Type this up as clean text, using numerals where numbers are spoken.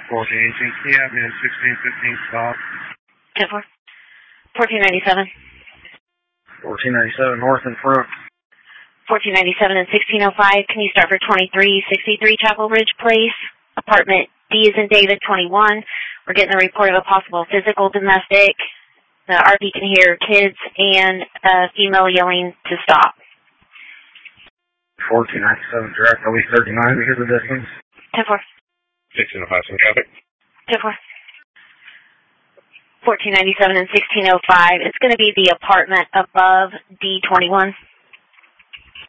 1418 Key Avenue, 1615 stop. 10-4. 1497. 1497 north in front. 1497 and 1605. Can you start for 2363 Chapel Ridge Place? Apartment D is in David, 21. We're getting a report of a possible physical domestic. The RV can hear kids and a female yelling to stop. 1497 direct, at least 39 because of distance. 10-4. 1605, some traffic. 10-4. 1497 and 1605. It's going to be the apartment above D21.